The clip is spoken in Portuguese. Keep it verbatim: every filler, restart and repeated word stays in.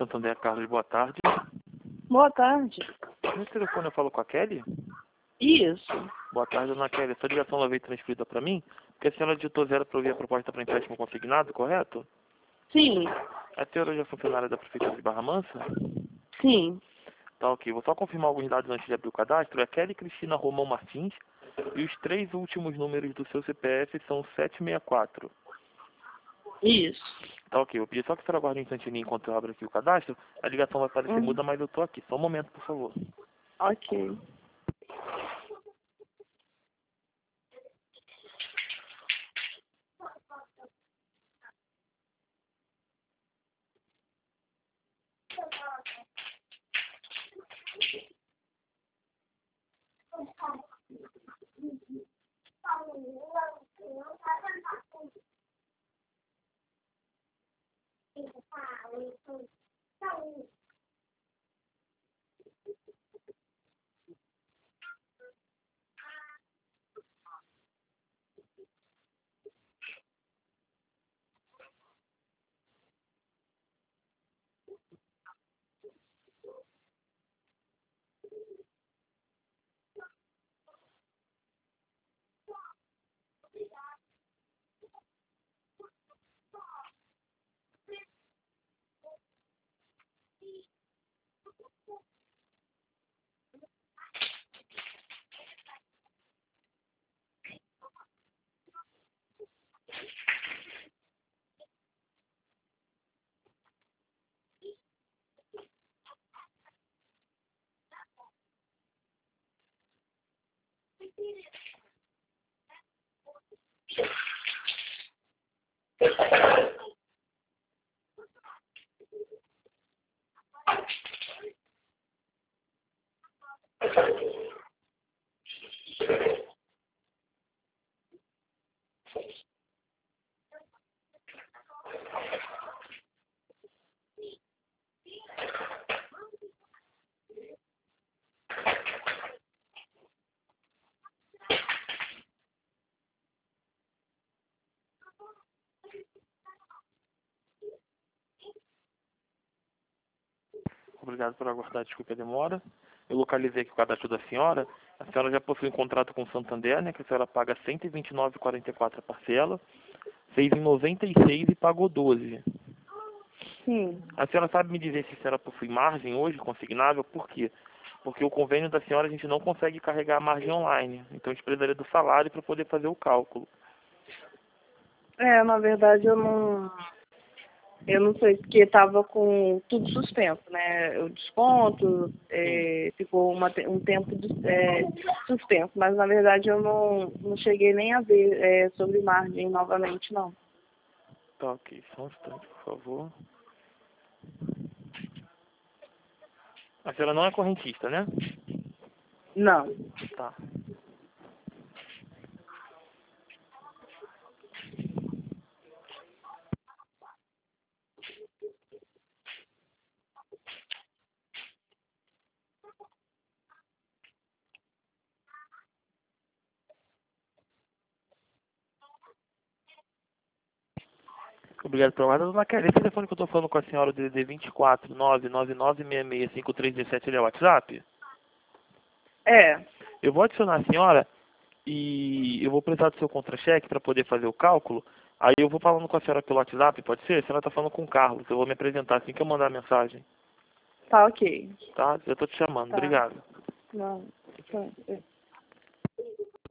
Santander, Carlos, boa tarde. Boa tarde. Nesse telefone eu falo com a Kelly? Isso. Boa tarde, dona Kelly. Essa ligação ela veio transferida para mim, porque a senhora digitou zero para ouvir a proposta para empréstimo consignado, correto? Sim. A senhora hoje é funcionária da Prefeitura de Barra Mansa? Sim. Tá, ok. Vou só confirmar alguns dados antes de abrir o cadastro. É Kelly Cristina Romão Martins e os três últimos números do seu C P F são sete seis quatro. Isso. Tá, ok. Eu pedi só que a senhora aguarde um instantinho enquanto eu abro aqui o cadastro. A ligação vai parecer Uhum. muda, mas eu tô aqui. Só um momento, por favor. Ok. Obrigado por aguardar, desculpe a demora. Eu localizei aqui o cadastro da senhora. A senhora já possui um contrato com o Santander, né? Que a senhora paga cento e vinte e nove reais e quarenta e quatro centavos a parcela. Fez em noventa e seis e pagou doze. Sim. A senhora sabe me dizer se a senhora possui margem hoje, consignável? Por quê? Porque o convênio da senhora a gente não consegue carregar a margem online. Então a gente precisaria do salário para poder fazer o cálculo. É, na verdade eu não... Eu não sei, porque estava com tudo suspenso, né? O desconto, é, ficou uma, te- um tempo de, é, suspenso, mas na verdade eu não, não cheguei nem a ver é, sobre margem novamente, não. Tá, ok. Só um instante, por favor. A senhora não é correntista, né? Não. Tá. Obrigado pela guarda, dona Kelly. Esse telefone que eu tô falando com a senhora, o D D D vinte e quatro, nove nove nove seis seis cinco três um sete, ele é o WhatsApp? É, Eu vou adicionar a senhora e eu vou precisar do seu contra-cheque para poder fazer o cálculo. Aí eu vou falando com a senhora pelo WhatsApp, pode ser? A senhora tá falando com o Carlos. Eu vou me apresentar assim que eu mandar a mensagem. tá ok. Tá? Eu tô te chamando. Tá. Obrigado. Não. Tá. É.